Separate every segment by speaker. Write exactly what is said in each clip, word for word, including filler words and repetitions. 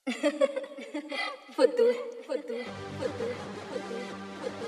Speaker 1: फुद्दू फुद्दू फुद्दू फुद्दू फुद्दू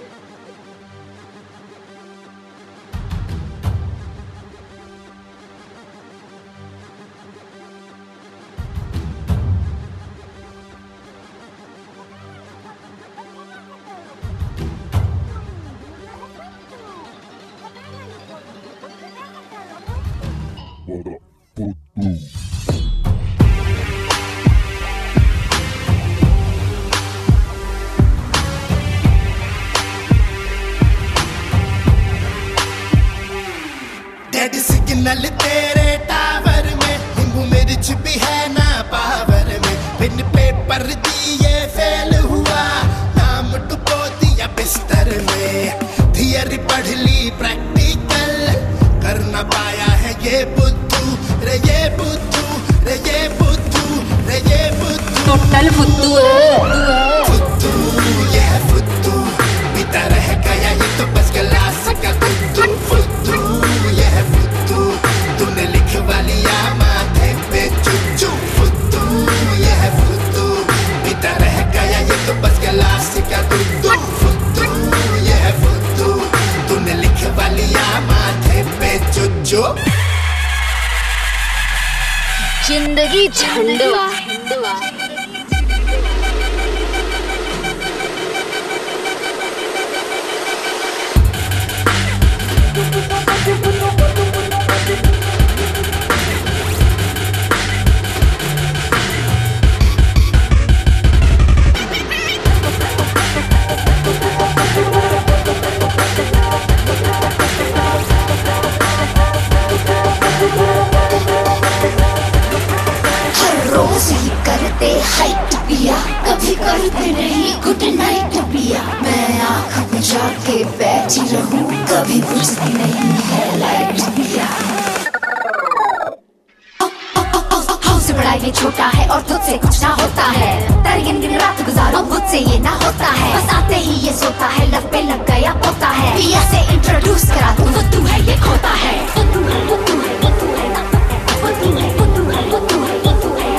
Speaker 2: डेड सिग्नल तेरे टावर में, नींबू मिर्च भी है ना पावर में। बिन पेपर दिए फेल हुआ, नाम डुबो दिया बिस्तर में। थियरी पढ़ ली प्रैक्टिकल, कर ना पाया है ये बुद्धू रे ये बुद्धू रे ये बुद्धू रे ये बुद्धू।
Speaker 1: टोटल फुद्दू है
Speaker 2: फुद्दू ये है फुद्दू, पीता रह गया ये तो बस गिलास का दूध। फुद्दू ये है फुद्दू, तूने लिखवा लिया माथे पे चुच्चू। फुद्दू ये है फुद्दू, पीता रह गया ये तो बस गिलास का दूध। फुद्दू ये है फुद्दू, तूने लिखवा लिया माथे पे चुच्चू।
Speaker 1: जिंदगी झंडवा
Speaker 3: करते हाइट पिया, कभी करते नहीं गुड नाइट पिया। मैं आँख बुझा के बैठी रहूं, कभी बुझती नहीं है लाइट पिया। हमसे बड़ा ये छोटा है और तुझसे कुछ ना होता है। तेरे दिन दिन रात गुजारो मुझसे ये ना होता है। बस आते ही ये सोता है, लग पे लग गया पोता है। पिया से इंट्रोड्यूस करा तू, वो तू है ये खोता है। वो तू है वो तू है वो तू है वो तू है वो तू है वो तू है वो तू है।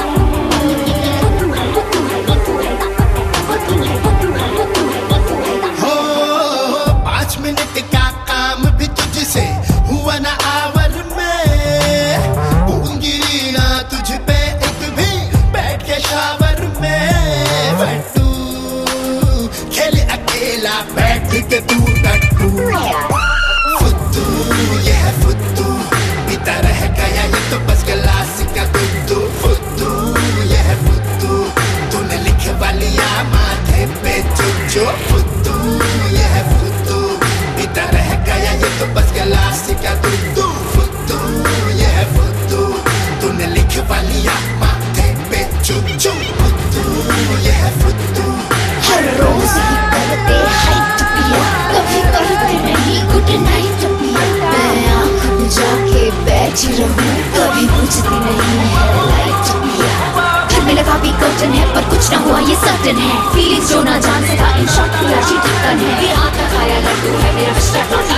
Speaker 2: मिनट का काम भी तुझसे हुआ ना आवर में। ऊँगली ना तुझ पे एक भी बैठ के शावर में। फट्टू खेले अकेला बैठ के तू टट्टू। फुद्दू ये है फुद्दू, पीता रह गया ये तो बस गिलास का दूध। फुद्दू ये है फुद्दू, तूने लिखवा लिया माथे पे चुच्चू। फुद्दू ये है फुद्दू, पीता रह गया ये तो बस गिलास का दूध। फुद्दू ये है फुद्दू, तूने लिखवा लिया माथे पे चुच्चू। फुद्दू ये है फुद्दू,
Speaker 3: हर रोज ही करते हाइट पिया, कभी करते नहीं गुड नाइट पिया। मैं आँख बुझा के बैठी रहूं, कभी बुझती नहीं है लाइट पिया। घर में लगा भी कर्टन है पर कुछ ना हुआ ये सर्टन है। फीलिंग्स जो ना जान सका इन शॉर्ट पिया जी ढक्कन है। ये हाथ का खाया लड्डू है मेरा विस्टर